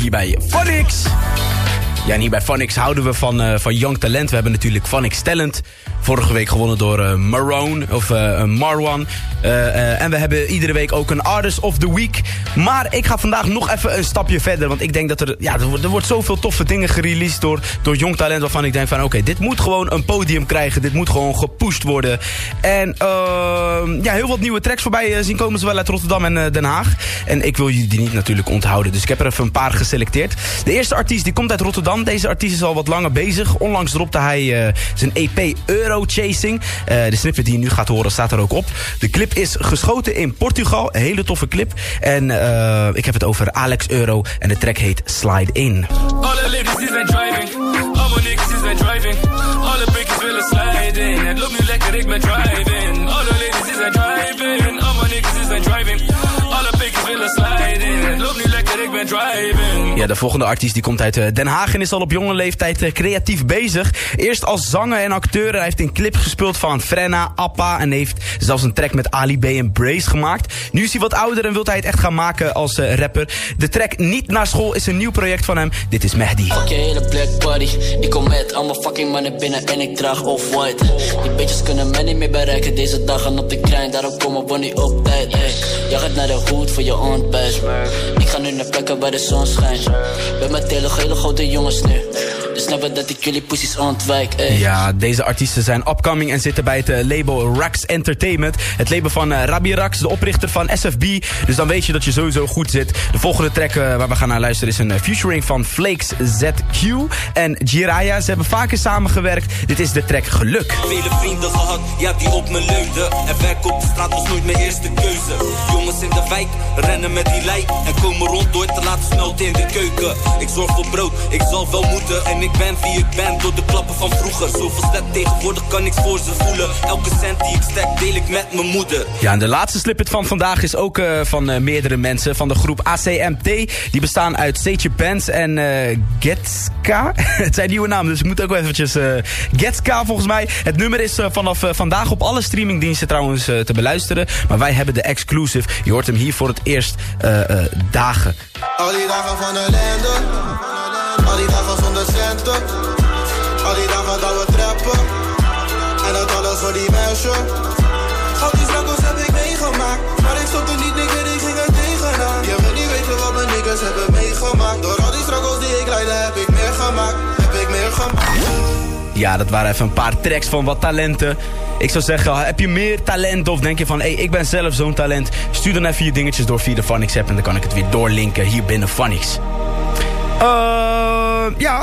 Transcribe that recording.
hier bij Phonics. Ja, en hier bij Phonics houden we van jong talent. We hebben natuurlijk Phonics Talent. Vorige week gewonnen door Marwan. En we hebben iedere week ook een Artist of the Week. Maar ik ga vandaag nog even een stapje verder. Want ik denk dat er wordt zoveel toffe dingen gereleased door jong talent. Waarvan ik denk van oké, dit moet gewoon een podium krijgen. Dit moet gewoon gepusht worden. En heel wat nieuwe tracks voorbij zien komen. Zowel uit Rotterdam en Den Haag. En ik wil jullie die niet natuurlijk onthouden. Dus ik heb er even een paar geselecteerd. De eerste artiest die komt uit Rotterdam. Deze artiest is al wat langer bezig. Onlangs dropte hij zijn EP Euro Chasing. De snippet die je nu gaat horen staat er ook op. De clip is geschoten in Portugal. Een hele toffe clip. En ik heb het over Alex Euro. En de track heet Slide In. Alle ladies die zijn driving. Alle niggas die zijn driving. Alle bitches willen slide in. Het loopt nu lekker, ik ben driving. Alle ladies die zijn driving. Alle niggas die zijn driving. Alle bitches willen slide in. Het loopt nu lekker, ik ben driving. Ja, de volgende artiest die komt uit Den Haag en is al op jonge leeftijd creatief bezig. Eerst als zanger en acteur. Hij heeft in clips gespeeld van Frenna, Appa en heeft zelfs een track met Ali B en Brace gemaakt. Nu is hij wat ouder en wil hij het echt gaan maken als rapper. De track Niet naar school is een nieuw project van hem. Dit is Mehdi. Fuck je hele black body. Ik kom met allemaal fucking mannen binnen en ik draag off-white. Die bitches kunnen mij niet meer bereiken deze dagen op de grind. Daarom komen we niet op tijd. Jij gaat naar de hoed voor je ontbijt. Ik ga nu naar plekken waar de zon schijnt. Ben met hele grote jongens nu. Dus snappen dat ik jullie pussies ontwijk. Ja, deze artiesten zijn upcoming en zitten bij het label Rax Entertainment. Het label van Rabi Rax, de oprichter van SFB. Dus dan weet je dat je sowieso goed zit. De volgende track waar we gaan naar luisteren is een featuring van Flakes ZQ en Jiraya. Ze hebben vaker samengewerkt. Dit is de track Geluk. Vele vrienden gehad, ja die op me leunde. En werk op de straat was nooit mijn eerste keuze. Jongens in de wijk, rennen met die lijk. En komen rond door te laten smelten in de keuken. Ik zorg voor brood, ik zal wel moeten. En ik ben wie ik ben, door de klappen van vroeger. Zoveel slet tegenwoordig kan niks voor ze voelen. Elke cent die ik stek, deel ik met mijn moeder. Ja, en de laatste snippet van vandaag is ook van meerdere mensen. Van de groep ACMT. Die bestaan uit Seetje Benz en Getska. Het zijn nieuwe namen, dus ik moet ook wel eventjes... Getska volgens mij. Het nummer is vanaf vandaag op alle streamingdiensten trouwens te beluisteren. Maar wij hebben de exclusive. Je hoort hem hier voor het eerst dagen. Al die dagen van ellende. Al die dagen zonder centen. Al die dagen dat we trappen. En dat alles voor die meisje. Al die struggles heb ik meegemaakt. Maar ik stopte niet, nigga, ik ging er tegenaan. Je wil niet weten wat mijn niggas hebben meegemaakt. Door al die struggles die ik leidde heb ik meer gemaakt. Ja, dat waren even een paar tracks van wat talenten. Ik zou zeggen, heb je meer talent of denk je van... ik ben zelf zo'n talent. Stuur dan even je dingetjes door via de Phonics app. En dan kan ik het weer doorlinken hier binnen Phonics. Ja,